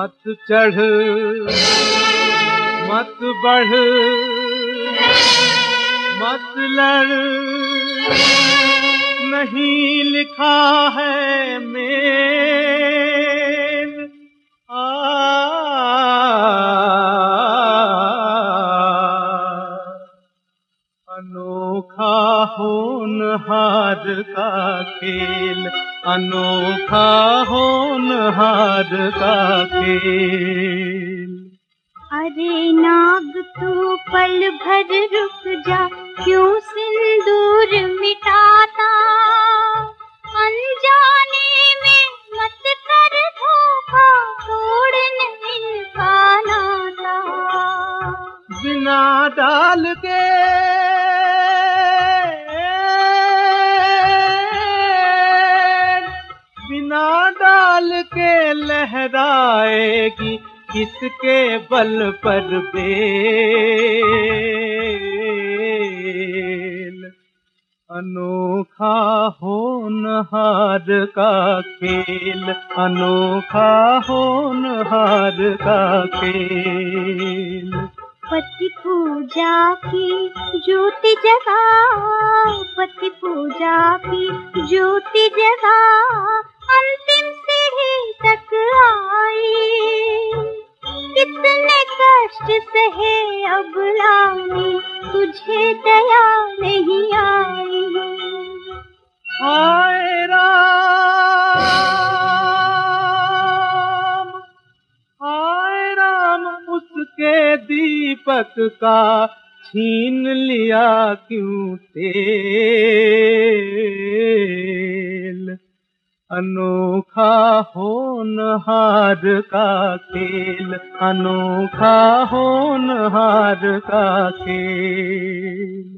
मत चढ़ मत बढ़ मत लड़, नहीं लिखा है मेल। अनोखा होनहार का खेल, अनोखा होनहार का खेल। अरे नाग तू पल भर रुक जा, क्यों सिंदूर मिटाता, अनजाने में मत कर धोखा, तोड़ नहीं इनका नाता। बिना डाल के लहराएगी किसके बल पर बेल। अनोखा होनहार का खेल, अनोखा होनहार का खेल। पति पूजा की ज्योति जगा, पति पूजा की ज्योति जगा, अंतिम सीढ़ी तक आई। कितने कष्ट सहे अब लानी, तुझे दया नहीं आई। हाय राम, हाय राम, उसके दीपक का छीन लिया क्यों तेल। अनोखा होनहार का खेल, अनोखा होनहार का खेल।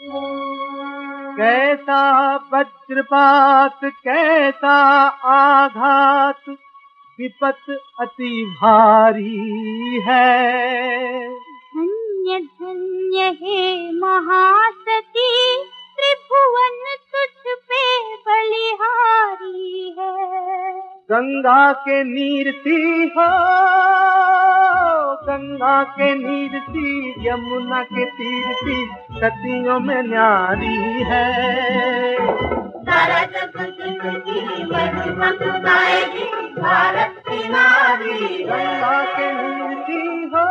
कैसा वज्रपात, कैसा आघात, विपत अति भारी है। धन्य धन्य हे महासती, त्रिभुवन तुझ पे बलिहारी है। गंगा के नीर सी हो, गंगा के नीर सी, यमुना के तीर सी, सतियों में न्यारी है। भारत की नारी, गंगा के नीर सी हो,